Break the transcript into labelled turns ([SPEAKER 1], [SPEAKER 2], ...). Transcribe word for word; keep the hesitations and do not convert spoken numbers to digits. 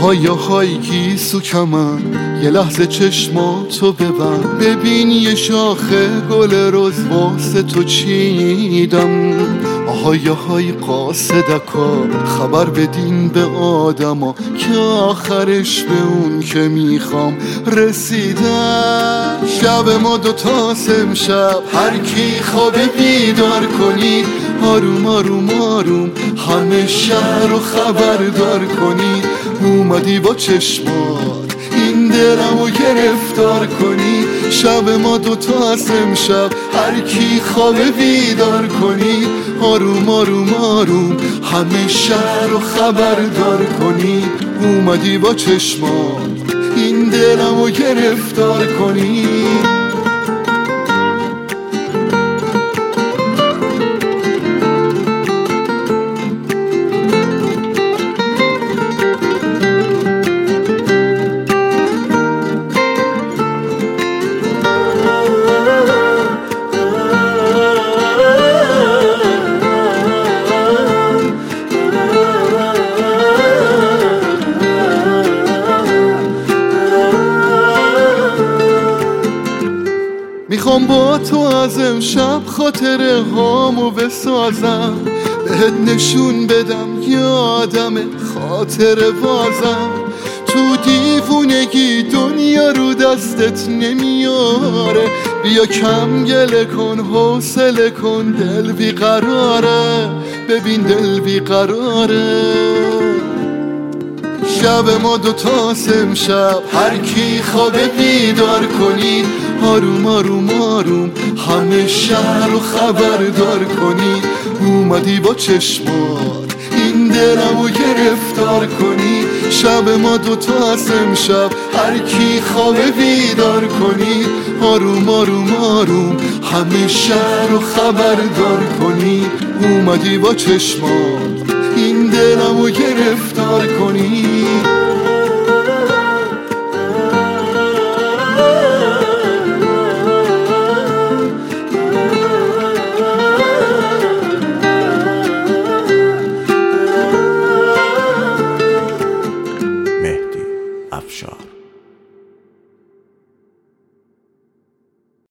[SPEAKER 1] های های گیسو کمن، یه لحظه چشماتو ببند، ببین یه شاخه گل رز واسه تو چیدم. آهای های قاصدکا خبر بدین به آدما که آخرش به اون که میخوام رسیدم. شب ما دوتاست امشب، هر کی خوابه بیدار کنی، آروم آروم آروم همه شهر رو خبردار کنی. اومدی با چشمات این دلمو گرفتار کنی. شب ما دوتا از امشب، هر کی خوابه بیدار کنی، آروم آروم آروم همه شهر رو خبردار کنی. اومدی با چشمات این دلمو گرفتار کنی. میخوام با تو از امشب خاطره هامو بسازم، بهت نشون بدم یادم خاطره بازم. تو دیوونگی دنیا رو دستت نمیاره، بیا کم گله کن حوصله کن، دل بیقراره، ببین دل بیقراره. شب ما دوتاست امشب، هر کی خوابه بیدار کنی، آروم آروم آروم همه شهر رو خبردار کنی. اومدی با چشمات این دلمو گرفتار کنی. شب ما دوتاست امشب، هر کی خوابه بیدار کنی، آروم آروم آروم همه شهر رو خبردار کنی. اومدی با چشمات این دلمو گرفتار کنی.